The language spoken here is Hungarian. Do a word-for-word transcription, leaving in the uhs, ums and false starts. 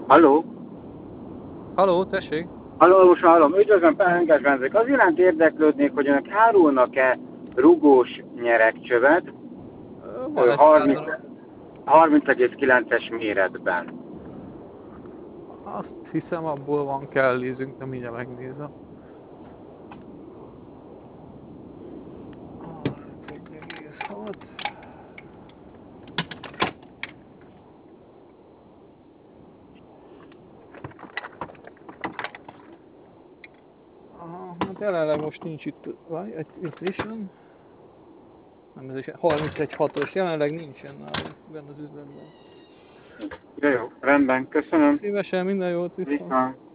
Halló? Halló, tessék! Halló, most hallom. Üdvözlöm, Pehengás Benzek. Az iránt érdeklődnék, hogy önök árulnak-e rugós nyeregcsövet Van egy pár darab. harminc egész kilences méretben. Azt hiszem abból van kell lézünk, de mindjárt megnézem. harmincegy egész hat. Aha, hát jelenleg most nincs itt, egy nutrition. Nem, ez egy harmincegy hatos, jelenleg nincsen nálunk benne az üzletben. Jó, jó, rendben, köszönöm. Szívesen, minden jót, viszont. Viszont.